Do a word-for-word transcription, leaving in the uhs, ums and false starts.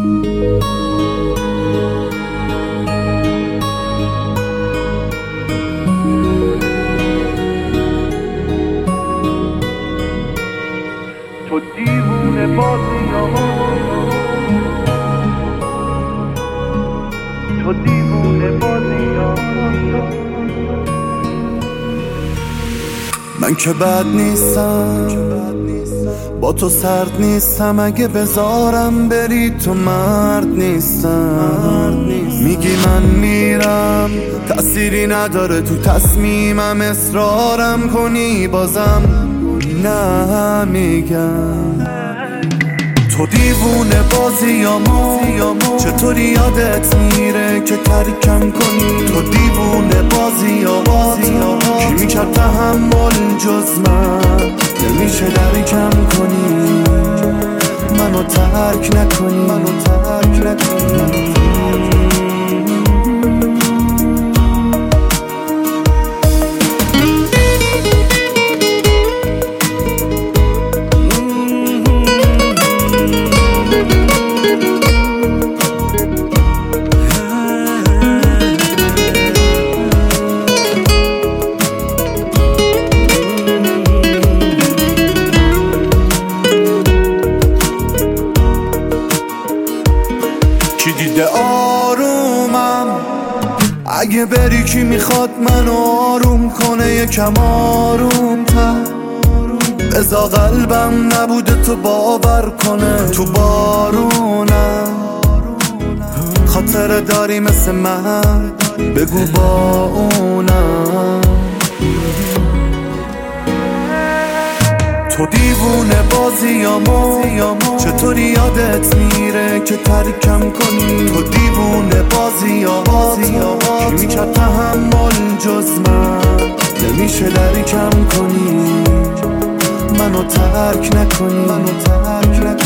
تو دیوونه بازیامو، تو دیوونه بازیامو. من که بد نیستم، با تو سرد نیستم، اگه بذارم بری تو مرد نیستم. میگی من میرم، تأثیری نداره تو تصمیمم، اصرارم کنی بازم نه میگم. تو دیوونه بازیامو، چطوری یادت میره که ترکم کنی؟ تو دیوونه بازیامو، کی میکرد تحمل جز من؟ نمیشه درکم کنی، منو ترک نکنی، منو ترک نکنی. کی دیده آرومم؟ اگه بری کی میخواد منو آروم کنه؟ یکم آروم تر بذار قلبم نبوده تو باور کنه. تو بارونم خاطره داری مثل من، بگو با اونم. تو دیوونه بازیامو، چطوری یادت میره که ترکم کنی؟ تو دیوونه بازیامو، کی میکرد تحمل جز من؟ نمیشه درکم کنی، منو ترک نکنی، منو ترک نکنی.